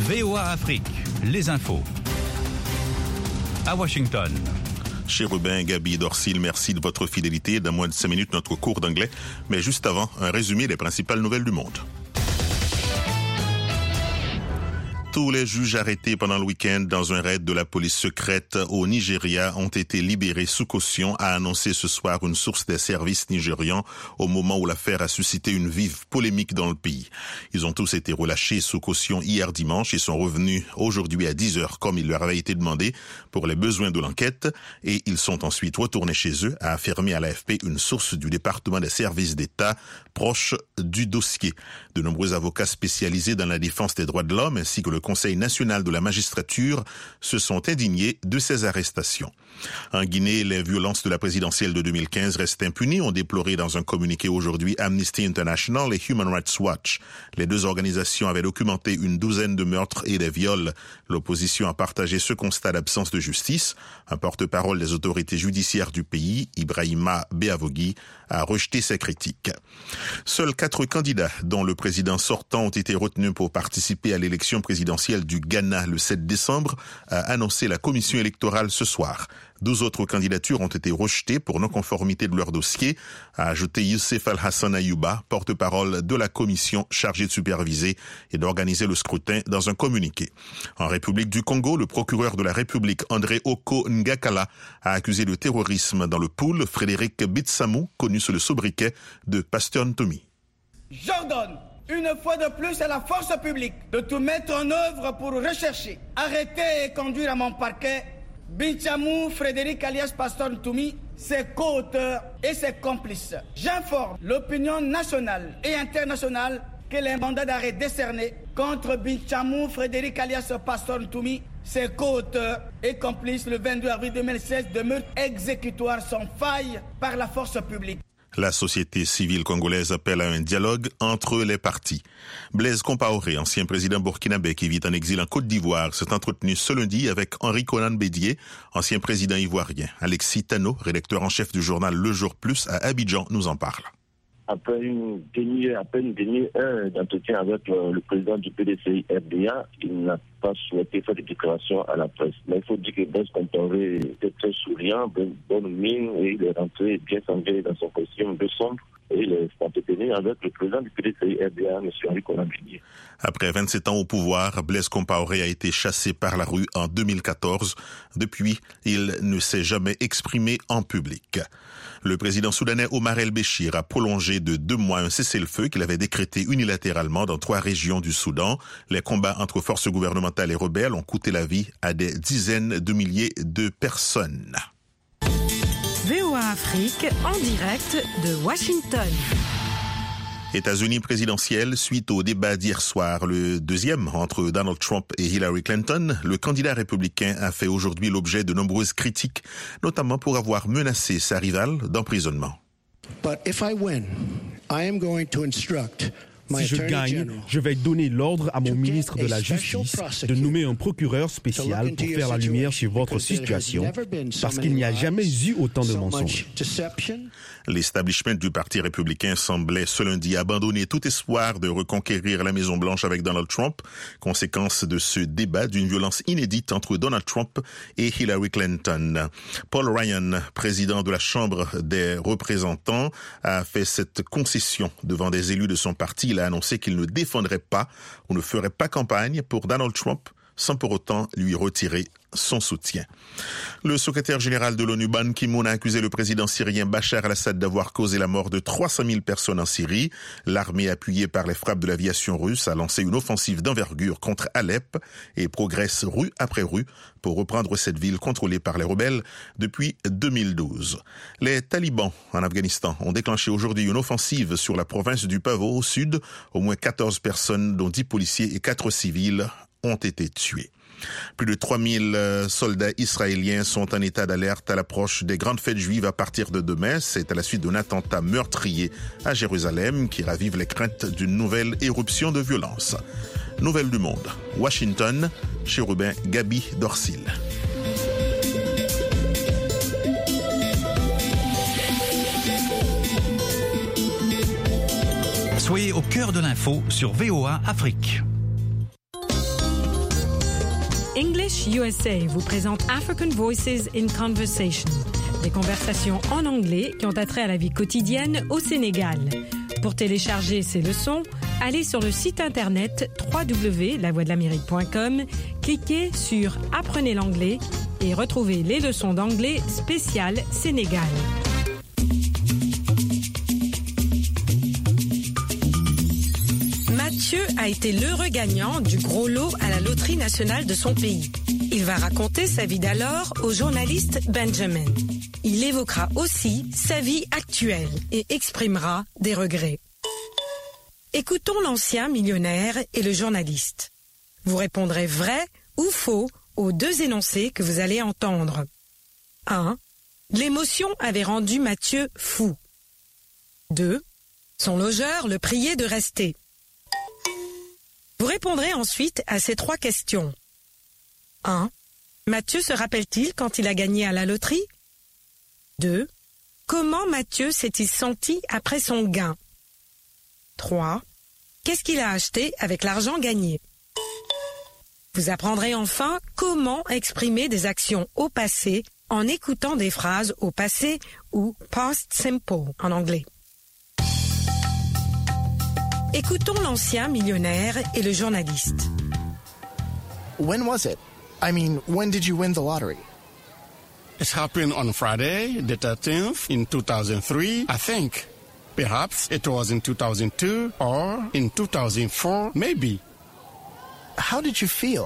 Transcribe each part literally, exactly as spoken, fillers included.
V O A Afrique, les infos. À Washington. Chérubin, Gabi, Dorsil, merci de votre fidélité. Dans moins de cinq minutes, notre cours d'anglais. Mais juste avant, un résumé des principales nouvelles du monde. Tous les juges arrêtés pendant le week-end dans un raid de la police secrète au Nigeria ont été libérés sous caution, a annoncé ce soir une source des services nigérians au moment où l'affaire a suscité une vive polémique dans le pays. Ils ont tous été relâchés sous caution hier dimanche et sont revenus aujourd'hui à dix heures comme il leur avait été demandé pour les besoins de l'enquête, et ils sont ensuite retournés chez eux, a affirmé à l'A F P une source du département des services d'État proche du dossier. De nombreux avocats spécialisés dans la défense des droits de l'homme ainsi que le Conseil national de la magistrature se sont indignés de ces arrestations. En Guinée, les violences de la présidentielle de deux mille quinze restent impunies, ont déploré dans un communiqué aujourd'hui Amnesty International et Human Rights Watch. Les deux organisations avaient documenté une douzaine de meurtres et des viols. L'opposition a partagé ce constat d'absence de justice. Un porte-parole des autorités judiciaires du pays, Ibrahima Beavogui, a rejeté ces critiques. Seuls quatre candidats, dont le président sortant, ont été retenus pour participer à l'élection présidentielle du Ghana le sept décembre, a annoncé la commission électorale ce soir. Douze autres candidatures ont été rejetées pour non-conformité de leur dossier, a ajouté Youssef Al-Hassan Ayouba, porte-parole de la commission chargée de superviser et d'organiser le scrutin, dans un communiqué. En République du Congo, le procureur de la République, André Oko Ngakala, a accusé de terrorisme dans le pool Frédéric Bitsamou, connu sous le sobriquet de Pasteur Ntoumi. J'ordonne une fois de plus à la force publique de tout mettre en œuvre pour rechercher, arrêter et conduire à mon parquet Bitsamou Frédéric alias Pasteur Ntoumi, ses co-auteurs et ses complices. J'informe l'opinion nationale et internationale que les mandats d'arrêt décernés contre Bitsamou Frédéric alias Pasteur Ntoumi, ses co-auteurs et complices le vingt-deux avril deux mille seize de meurtres exécutoires sans faille par la force publique. La société civile congolaise appelle à un dialogue entre les partis. Blaise Compaoré, ancien président burkinabé qui vit en exil en Côte d'Ivoire, s'est entretenu ce lundi avec Henri Konan Bédié, ancien président ivoirien. Alexis Tano, rédacteur en chef du journal Le Jour Plus à Abidjan, nous en parle. Après une demi, à peine une demi-heure d'entretien avec le, le président du P D C I R D A, il n'a pas souhaité faire des déclarations à la presse. Mais il faut dire que Blaise Compaoré était très souriant, bonne, bonne mine, et il est rentré bien sangué dans son costume de sombre. Et il est entretenu avec le président du P D C I R D A, M. Henri Konan Bédié. Après vingt-sept ans au pouvoir, Blaise Compaoré a été chassé par la rue en deux mille quatorze. Depuis, il ne s'est jamais exprimé en public. Le président soudanais Omar El-Béchir a prolongé de deux mois un cessez-le-feu qu'il avait décrété unilatéralement dans trois régions du Soudan. Les combats entre forces gouvernementales et rebelles ont coûté la vie à des dizaines de milliers de personnes. V O A Afrique en direct de Washington. États-Unis présidentiel, suite au débat d'hier soir, le deuxième entre Donald Trump et Hillary Clinton, le candidat républicain a fait aujourd'hui l'objet de nombreuses critiques, notamment pour avoir menacé sa rivale d'emprisonnement. But if I win, I am going to instruct Si je gagne, je vais donner l'ordre à mon ministre de la Justice de nommer un procureur spécial pour faire la lumière sur votre situation, parce qu'il n'y a jamais eu autant de mensonges. L'establishment du Parti républicain semblait ce lundi abandonner tout espoir de reconquérir la Maison-Blanche avec Donald Trump, conséquence de ce débat d'une violence inédite entre Donald Trump et Hillary Clinton. Paul Ryan, président de la Chambre des représentants, a fait cette concession devant des élus de son parti. Il a annoncé qu'il ne défendrait pas ou ne ferait pas campagne pour Donald Trump sans pour autant lui retirer son soutien. Le secrétaire général de l'ONU, Ban Ki-moon, a accusé le président syrien Bachar al-Assad d'avoir causé la mort de trois cent mille personnes en Syrie. L'armée, appuyée par les frappes de l'aviation russe, a lancé une offensive d'envergure contre Alep et progresse rue après rue pour reprendre cette ville contrôlée par les rebelles depuis deux mille douze. Les talibans en Afghanistan ont déclenché aujourd'hui une offensive sur la province du Pavo au sud. Au moins quatorze personnes, dont dix policiers et quatre civils, ont été tués. Plus de trois mille soldats israéliens sont en état d'alerte à l'approche des grandes fêtes juives à partir de demain. C'est à la suite d'un attentat meurtrier à Jérusalem qui ravive les craintes d'une nouvelle éruption de violence. Nouvelles du monde. Washington, Chérubin, Gabi, Dorsil. Soyez au cœur de l'info sur V O A Afrique. English U S A vous présente African Voices in Conversation, des conversations en anglais qui ont attrait à la vie quotidienne au Sénégal. Pour télécharger ces leçons, allez sur le site internet w w w point la voix de l'amérique point com, cliquez sur Apprenez l'anglais et retrouvez les leçons d'anglais spéciales Sénégal. Mathieu a été l'heureux gagnant du gros lot à la loterie nationale de son pays. Il va raconter sa vie d'alors au journaliste Benjamin. Il évoquera aussi sa vie actuelle et exprimera des regrets. Écoutons l'ancien millionnaire et le journaliste. Vous répondrez vrai ou faux aux deux énoncés que vous allez entendre. un. L'émotion avait rendu Mathieu fou. deux. Son logeur le priait de rester. Vous répondrez ensuite à ces trois questions. un. Mathieu se rappelle-t-il quand il a gagné à la loterie? deux. Comment Mathieu s'est-il senti après son gain? trois. Qu'est-ce qu'il a acheté avec l'argent gagné? Vous apprendrez enfin comment exprimer des actions au passé en écoutant des phrases au passé ou past simple en anglais. Écoutons l'ancien millionnaire et le journaliste. When was it? I mean, when did you win the lottery? It happened on Friday, the thirteenth, in two thousand three, I think. Perhaps it was in two thousand two or in two thousand four, maybe. How did you feel?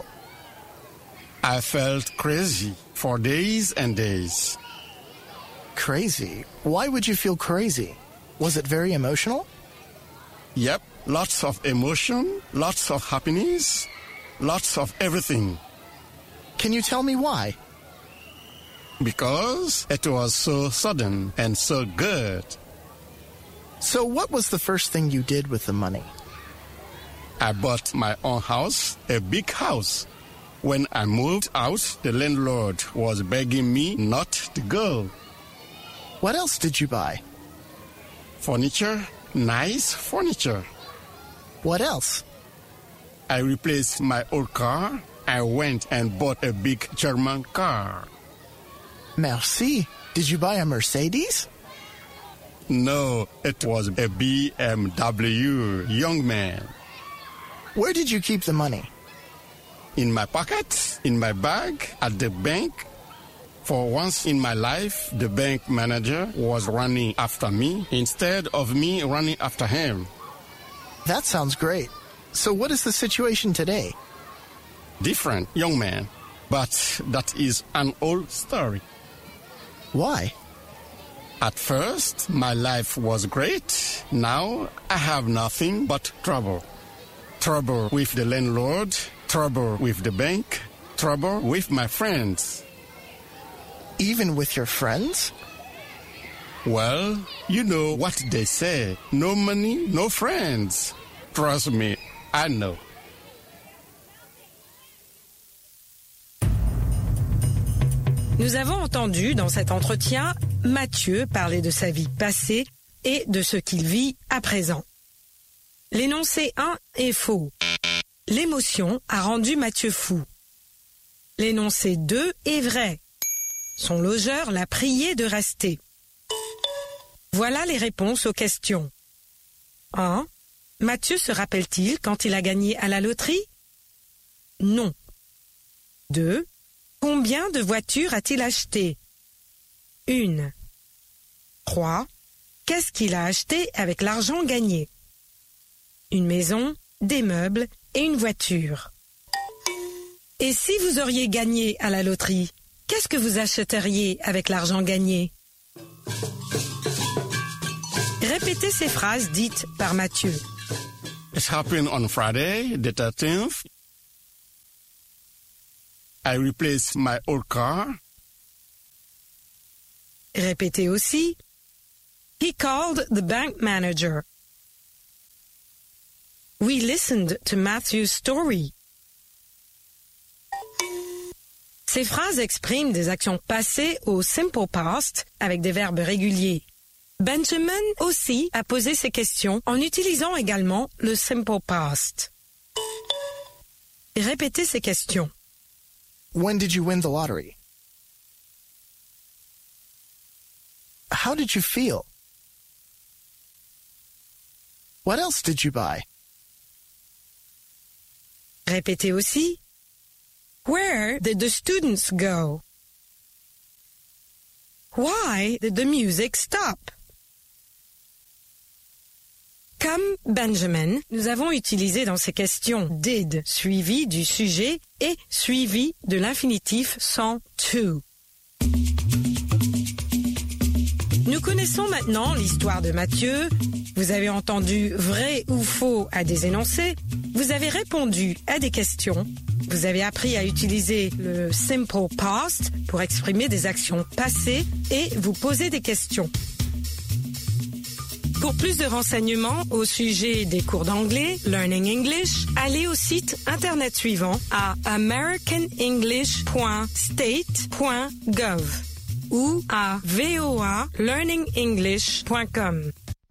I felt crazy for days and days. Crazy? Why would you feel crazy? Was it very emotional? Yep, lots of emotion, lots of happiness, lots of everything. Can you tell me why? Because it was so sudden and so good. So what was the first thing you did with the money? I bought my own house, a big house. When I moved out, the landlord was begging me not to go. What else did you buy? Furniture, nice furniture. What else? I replaced my old car. I went and bought a big German car. Merci. Did you buy a Mercedes? No, it was a B M W, young man. Where did you keep the money? In my pocket, in my bag, at the bank. For once in my life, the bank manager was running after me instead of me running after him. That sounds great. So what is the situation today? Different, young man. But that is an old story. Why? At first, my life was great. Now, I have nothing but trouble. Trouble with the landlord, trouble with the bank, trouble with my friends. Even with your friends? Well, you know what they say. No money, no friends. Trust me, I know. Nous avons entendu dans cet entretien Mathieu parler de sa vie passée et de ce qu'il vit à présent. L'énoncé un est faux. L'émotion a rendu Mathieu fou. L'énoncé deux est vrai. Son logeur l'a prié de rester. Voilà les réponses aux questions. un. Mathieu se rappelle-t-il quand il a gagné à la loterie? Non. deux. Combien de voitures a-t-il acheté? Une. trois. Qu'est-ce qu'il a acheté avec l'argent gagné? Une maison, des meubles et une voiture. Et si vous auriez gagné à la loterie, qu'est-ce que vous achèteriez avec l'argent gagné? Répétez ces phrases dites par Mathieu. It happened on Friday, the thirteenth. I replaced my old car. Répétez aussi. He called the bank manager. We listened to Matthew's story. Ces phrases expriment des actions passées au simple past avec des verbes réguliers. Benjamin aussi a posé ces questions en utilisant également le simple past. Répétez ces questions. When did you win the lottery? How did you feel? What else did you buy? Répétez aussi. Where did the students go? Why did the music stop? Comme Benjamin, nous avons utilisé dans ces questions did suivi du sujet et suivi de l'infinitif sans to. Nous connaissons maintenant l'histoire de Matthieu. Vous avez entendu vrai ou faux à des énoncés. Vous avez répondu à des questions. Vous avez appris à utiliser le simple past pour exprimer des actions passées et vous poser des questions. Pour plus de renseignements au sujet des cours d'anglais, Learning English, allez au site internet suivant à american english point state point gov ou à v o a learning english point com.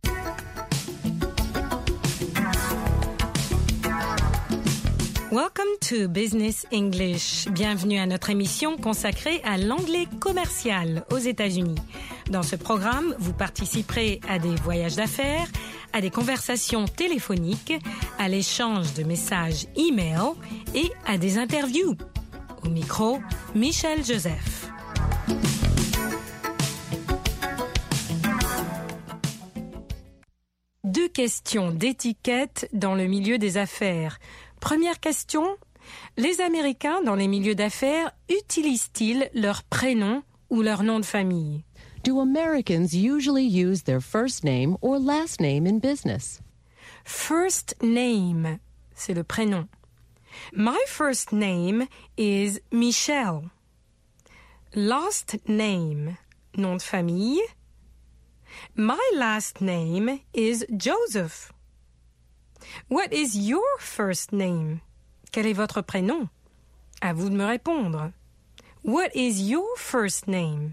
Welcome to Business English. Bienvenue à notre émission consacrée à l'anglais commercial aux États-Unis. Dans ce programme, vous participerez à des voyages d'affaires, à des conversations téléphoniques, à l'échange de messages e-mail et à des interviews. Au micro, Michel Joseph. Deux questions d'étiquette dans le milieu des affaires. Première question, les Américains dans les milieux d'affaires utilisent-ils leur prénom ou leur nom de famille? Do Americans usually use their first name or last name in business? First name, c'est le prénom. My first name is Michelle. Last name, nom de famille. My last name is Joseph. What is your first name? Quel est votre prénom? À vous de me répondre. What is your first name?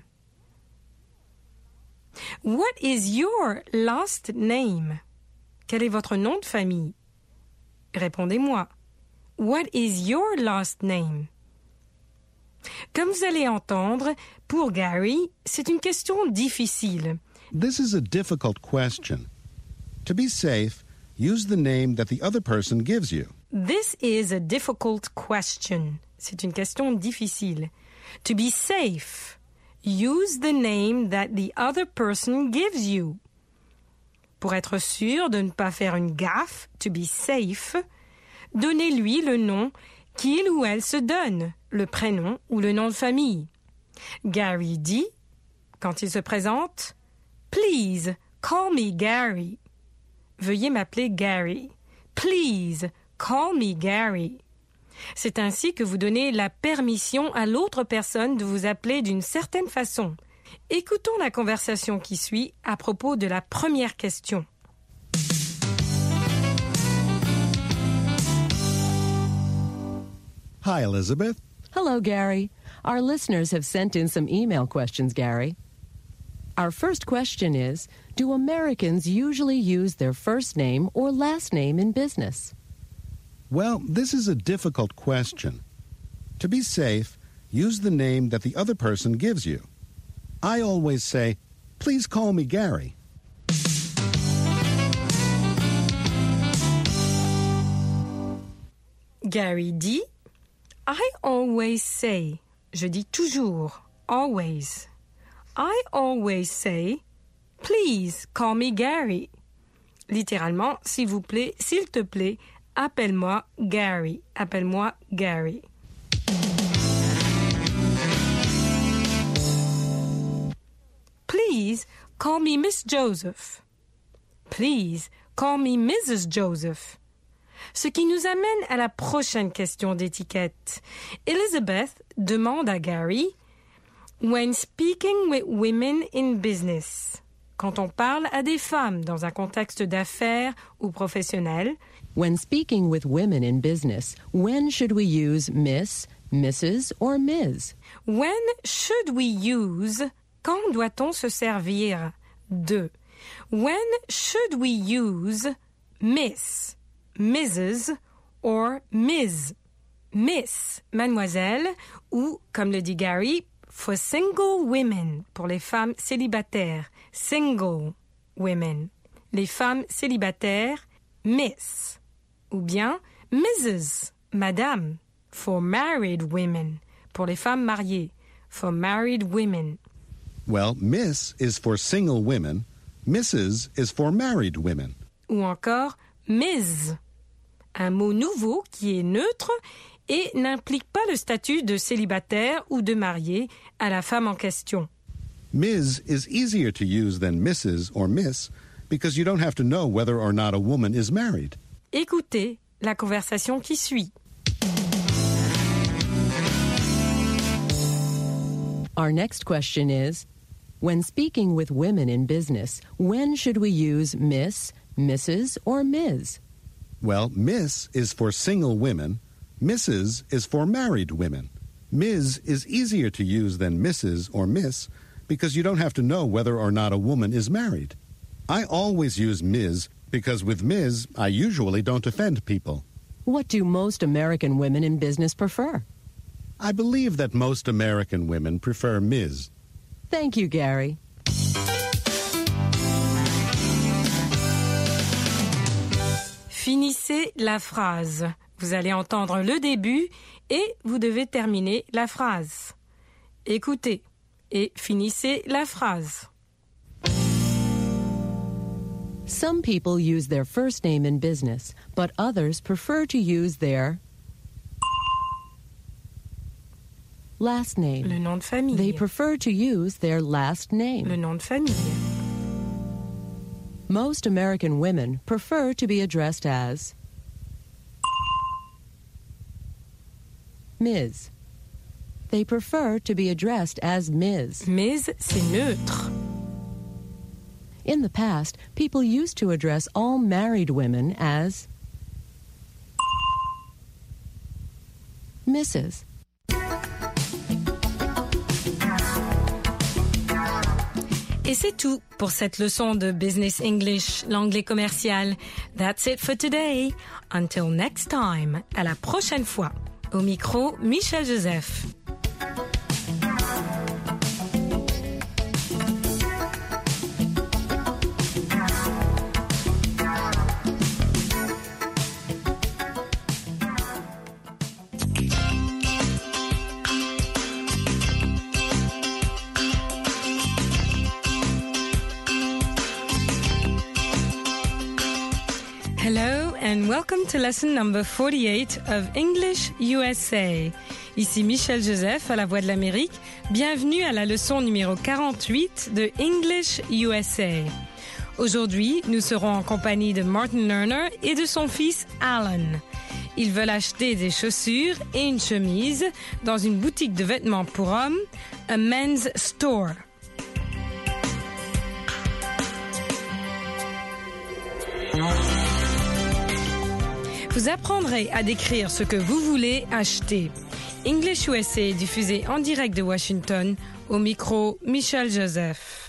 What is your last name? Quel est votre nom de famille? Répondez-moi. What is your last name? Comme vous allez entendre, pour Gary, c'est une question difficile. This is a difficult question. To be safe, use the name that the other person gives you. This is a difficult question. C'est une question difficile. To be safe, use the name that the other person gives you. Pour être sûr de ne pas faire une gaffe, to be safe, donnez-lui le nom qu'il ou elle se donne, le prénom ou le nom de famille. Gary dit, quand il se présente, « Please, call me Gary ». Veuillez m'appeler Gary. Please, call me Gary. C'est ainsi que vous donnez la permission à l'autre personne de vous appeler d'une certaine façon. Écoutons la conversation qui suit à propos de la première question. Hi, Elizabeth. Hello, Gary. Our listeners have sent in some email questions, Gary. Our first question is, do Americans usually use their first name or last name in business? Well, this is a difficult question. To be safe, use the name that the other person gives you. I always say, please call me Gary. Gary dit, I always say, je dis toujours, always. I always say, please call me Gary. Littéralement, s'il vous plaît, s'il te plaît, appelle-moi Gary. Appelle-moi Gary. Please call me Miss Joseph. Please call me Missus Joseph. Ce qui nous amène à la prochaine question d'étiquette. Elizabeth demande à Gary, when speaking with women in business, quand on parle à des femmes dans un contexte d'affaires ou professionnel, when speaking with women in business, when should we use Miss, Missus or Miz? When should we use, quand doit-on se servir de? When should we use Miss, Missus or Miz? Miss, mademoiselle, ou, comme le dit Gary, for single women, pour les femmes célibataires. Single women. Les femmes célibataires, Miss. Ou bien Missus, madame, for married women, pour les femmes mariées. For married women. Well, Miss is for single women. Missus is for married women. Ou encore Miz, un mot nouveau qui est neutre et n'implique pas le statut de célibataire ou de marié à la femme en question. Miz is easier to use than Missus or Miss because you don't have to know whether or not a woman is married. Écoutez la conversation qui suit. Our next question is, when speaking with women in business, when should we use Miss, Missus, or Miz? Well, Miss is for single women. Missus is for married women. Miz is easier to use than Missus or Miss because you don't have to know whether or not a woman is married. I always use Miz because with Miz, I usually don't offend people. What do most American women in business prefer? I believe that most American women prefer Miz. Thank you, Gary. Finissez la phrase. Vous allez entendre le début et vous devez terminer la phrase. Écoutez et finissez la phrase. Some people use their first name in business, but others prefer to use their last name. Le nom de famille. They prefer to use their last name. Le nom de famille. Most American women prefer to be addressed as Miz. They prefer to be addressed as Miz. Miz, c'est neutre. In the past, people used to address all married women as Missus Et c'est tout pour cette leçon de Business English, l'anglais commercial. That's it for today. Until next time. À la prochaine fois. Au micro, Michel Joseph. Hello and welcome to lesson number forty-eight of English U S A. Ici Michel Joseph à la Voix de l'Amérique. Bienvenue à la leçon numéro quarante-huit de English U S A. Aujourd'hui, nous serons en compagnie de Martin Lerner et de son fils Alan. Ils veulent acheter des chaussures et une chemise dans une boutique de vêtements pour hommes, a men's store. Vous apprendrez à décrire ce que vous voulez acheter. English U S A est diffusé en direct de Washington, au micro Michel Joseph.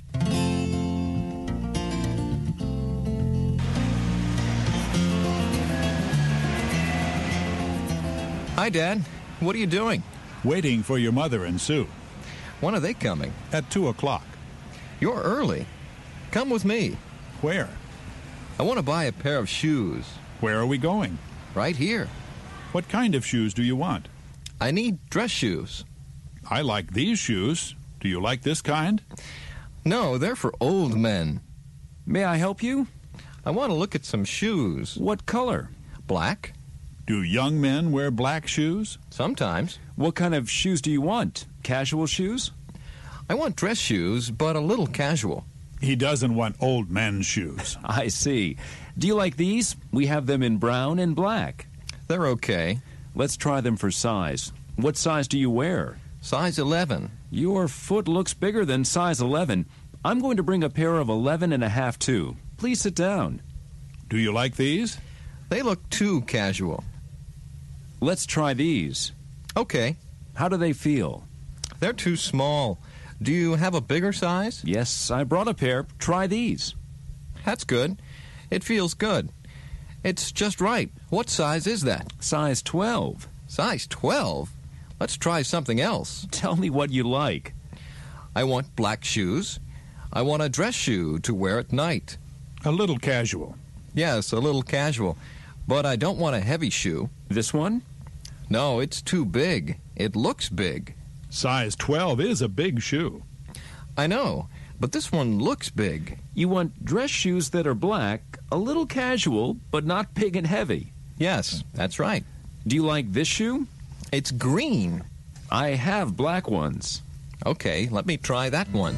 Hi, Dad. What are you doing? Waiting for your mother and Sue. When are they coming? At two o'clock. You're early. Come with me. Where? I want to buy a pair of shoes. Where are we going? Right here. What kind of shoes do you want? I need dress shoes. I like these shoes. Do you like this kind? No, they're for old men. May I help you? I want to look at some shoes. What color? Black. Do young men wear black shoes? Sometimes. What kind of shoes do you want? Casual shoes? I want dress shoes, but a little casual. He doesn't want old men's shoes. I see. Do you like these? We have them in brown and black. They're okay. Let's try them for size. What size do you wear? Size eleven. Your foot looks bigger than size eleven. I'm going to bring a pair of eleven and a half too. Please sit down. Do you like these? They look too casual. Let's try these. Okay. How do they feel? They're too small. Do you have a bigger size? Yes, I brought a pair. Try these. That's good. It feels good. It's just right. What size is that? Size twelve. Size twelve? Let's try something else. Tell me what you like. I want black shoes. I want a dress shoe to wear at night. A little casual. Yes, a little casual. But I don't want a heavy shoe. This one? No, it's too big. It looks big. Size twelve is a big shoe. I know, but this one looks big. You want dress shoes that are black, a little casual, but not big and heavy. Yes, that's right. Do you like this shoe? It's green. I have black ones. Okay, let me try that one.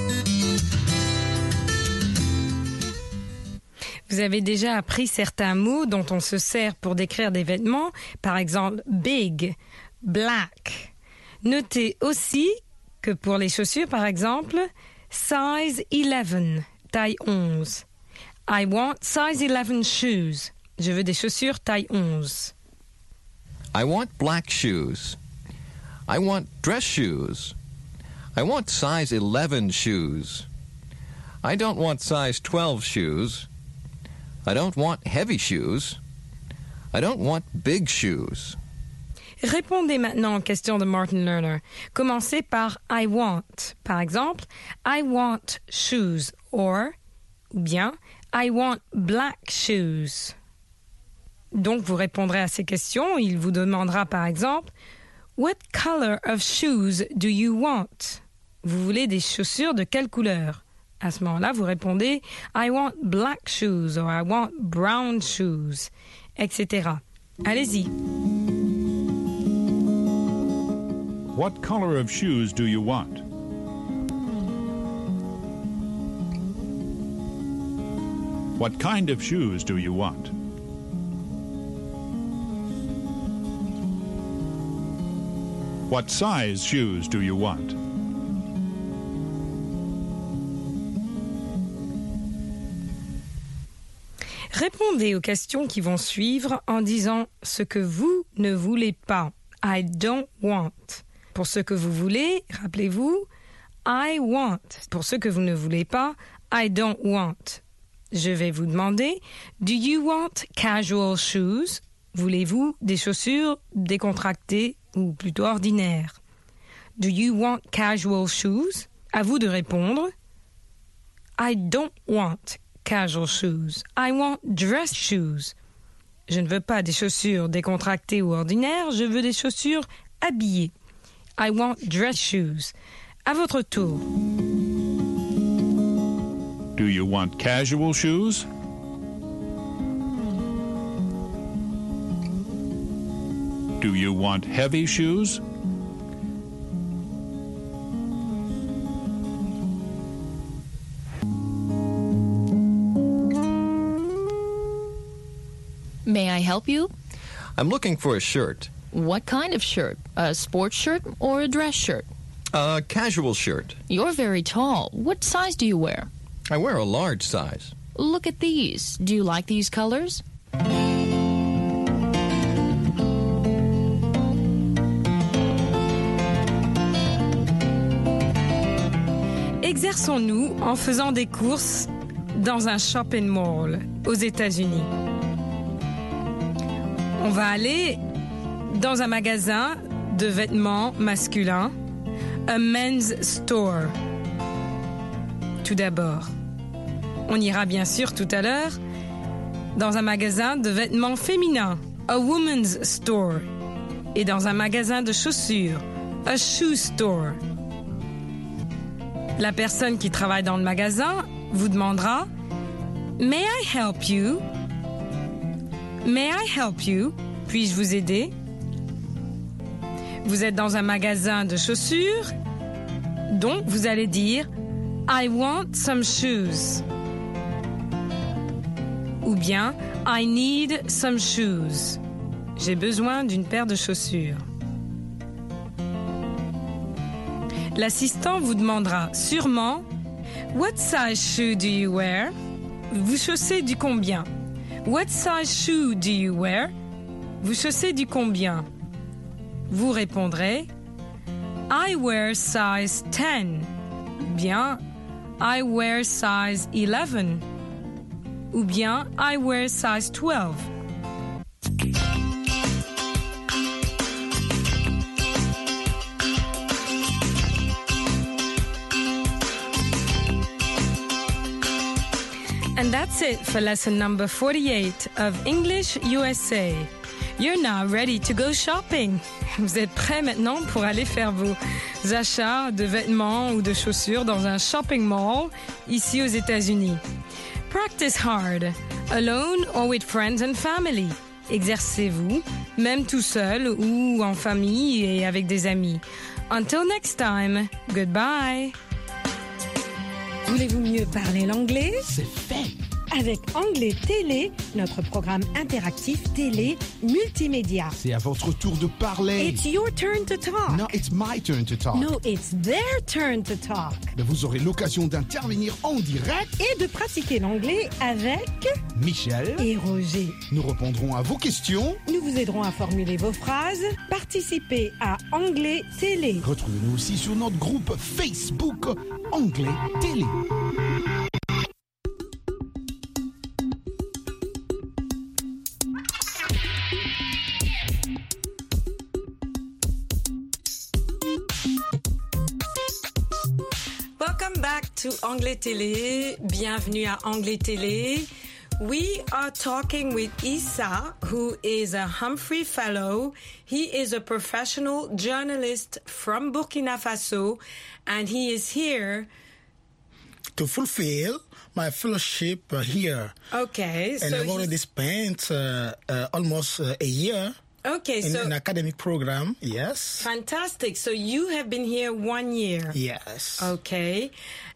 Vous avez déjà appris certains mots dont on se sert pour décrire des vêtements, par exemple big, black. Notez aussi que pour les chaussures, par exemple, size eleven, taille onze. I want size eleven shoes. Je veux des chaussures taille onze. I want black shoes. I want dress shoes. I want size eleven shoes. I don't want size twelve shoes. I don't want heavy shoes. I don't want big shoes. Répondez maintenant aux questions de Martin Lerner. Commencez par I want. Par exemple, I want shoes or, ou bien, I want black shoes. Donc, vous répondrez à ces questions. Il vous demandera par exemple, What color of shoes do you want? Vous voulez des chaussures de quelle couleur? À ce moment-là, vous répondez I want black shoes or I want brown shoes, et cetera. Allez-y. What color of shoes do you want? What kind of shoes do you want? What size shoes do you want? Répondez aux questions qui vont suivre en disant ce que vous ne voulez pas. I don't want. Pour ce que vous voulez, rappelez-vous, I want. Pour ce que vous ne voulez pas, I don't want. Je vais vous demander, do you want casual shoes? Voulez-vous des chaussures décontractées ou plutôt ordinaires? Do you want casual shoes? À vous de répondre, I don't want casual shoes. I want dress shoes. Je ne veux pas des chaussures décontractées ou ordinaires, je veux des chaussures habillées. I want dress shoes. À votre tour. Do you want casual shoes? Do you want heavy shoes? May I help you? I'm looking for a shirt. What kind of shirt? A sports shirt or a dress shirt? A casual shirt. You're very tall. What size do you wear? I wear a large size. Look at these. Do you like these colors? Exerçons-nous en faisant des courses dans un shopping mall aux États-Unis. On va aller dans un magasin de vêtements masculins, a men's store. Tout d'abord, on ira bien sûr tout à l'heure dans un magasin de vêtements féminins, a woman's store, et dans un magasin de chaussures, a shoe store. La personne qui travaille dans le magasin vous demandera « May I help you? May I help you? Puis-je vous aider? » Vous êtes dans un magasin de chaussures, donc vous allez dire « I want some shoes » ou bien « I need some shoes ». J'ai besoin d'une paire de chaussures. L'assistant vous demandera sûrement « What size shoe do you wear? » Vous chaussez du combien? What size shoe do you wear? Vous chaussez du combien? Vous répondrez I wear size ten. Bien I wear size eleven. Ou bien I wear size twelve. And that's it for lesson number forty-eight of English U S A. You're now ready to go shopping. Vous êtes prêts maintenant pour aller faire vos achats de vêtements ou de chaussures dans un shopping mall ici aux États-Unis. Practice hard, alone or with friends and family. Exercez-vous, même tout seul ou en famille et avec des amis. Until next time, goodbye. Voulez-vous mieux parler l'anglais? C'est fait. Avec Anglais Télé, notre programme interactif télé multimédia. C'est à votre tour de parler. It's your turn to talk. No, it's my turn to talk. No, it's their turn to talk. Mais vous aurez l'occasion d'intervenir en direct et de pratiquer l'anglais avec Michel et Roger. Nous répondrons à vos questions. Nous vous aiderons à formuler vos phrases. Participez à Anglais Télé. Retrouvez-nous aussi sur notre groupe Facebook Anglais Télé. Welcome back to Anglais Télé. Bienvenue à Anglais Télé. We are talking with Issa, who is a Humphrey Fellow. He is a professional journalist from Burkina Faso, and he is here to fulfill my fellowship uh, here. Okay. And so I've already spent uh, uh, almost uh, a year okay, in so an academic program, yes. Fantastic. So you have been here one year. Yes. Okay.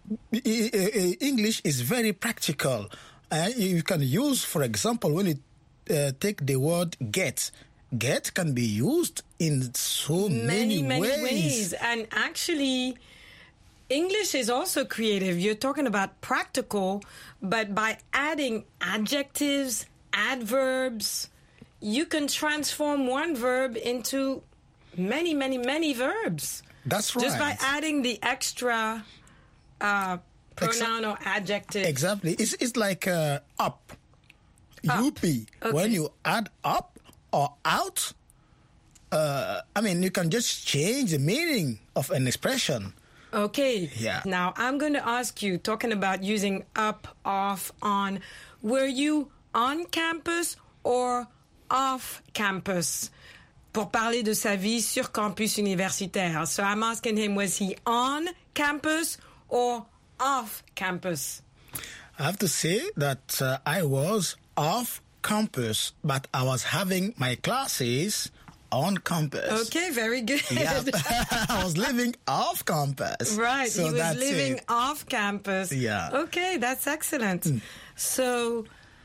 English is very practical. Uh, you can use, for example, when you uh, take the word get. Get can be used in so many, many, many ways. ways. And actually, English is also creative. You're talking about practical, but by adding adjectives, adverbs, you can transform one verb into many, many, many verbs. That's right. Just by adding the extra uh, pronoun Exa- or adjective. Exactly. It's, it's like uh, up. Up. U P. Okay. When you add up or out, uh, I mean, you can just change the meaning of an expression. Okay. Yeah. Now, I'm going to ask you, talking about using up, off, on, were you on campus or off campus? Pour parler de sa vie sur campus universitaire. So I'm asking him, was he on campus or off campus? I have to say that uh, I was off campus, but I was having my classes on campus. Okay, very good. Yeah. I was living off campus. Right, so he was living it. off campus. Yeah. Okay, that's excellent. Mm. So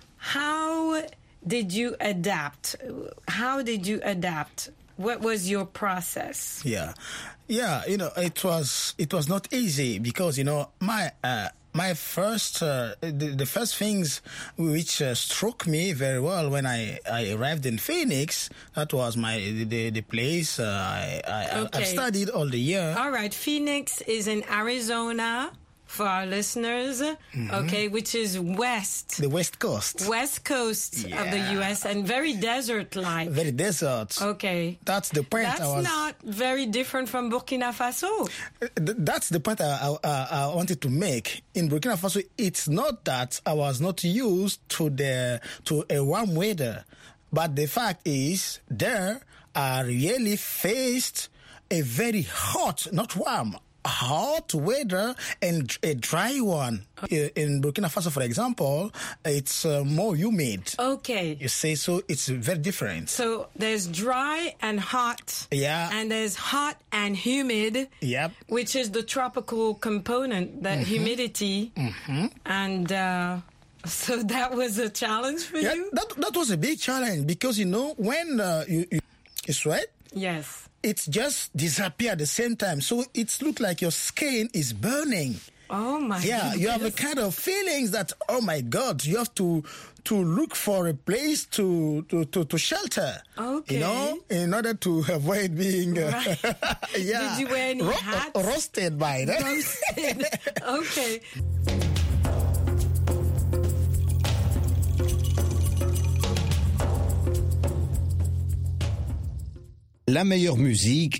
how did you adapt? How did you adapt? What was your process? Yeah. Yeah, you know, it was it was not easy because, you know, my uh, my first uh, the, the first things which uh, struck me very well when I, I arrived in Phoenix, that was my the, the place uh, I I okay. I've studied all the year. All right, Phoenix is in Arizona. For our listeners, mm-hmm. okay, which is west. The west coast. West coast yeah. of the U S and very desert-like. Very desert. Okay. That's the point. That's I was, not very different from Burkina Faso. That's the point I, I, I wanted to make. In Burkina Faso, it's not that I was not used to the to a warm weather, but the fact is there I really faced a very hot, not warm, hot weather and a dry one. In Burkina Faso, for example, it's uh, more humid. Okay. You say so, it's very different. So there's dry and hot. Yeah. And there's hot and humid. Yep. Which is the tropical component, the mm-hmm. humidity. Mm-hmm. And uh, so that was a challenge for yeah, you? That, that was a big challenge because, you know, when uh, you, you, you sweat. Yes. It just disappear at the same time. So it looks like your skin is burning. Oh, my Yeah, goodness. You have a kind of feelings that, oh, my God, you have to to look for a place to, to, to, to shelter. Okay. You know, in order to avoid being... Uh, right. yeah. Did you wear any Ro- hats? Roasted by that. Roasted. Okay. La meilleure musique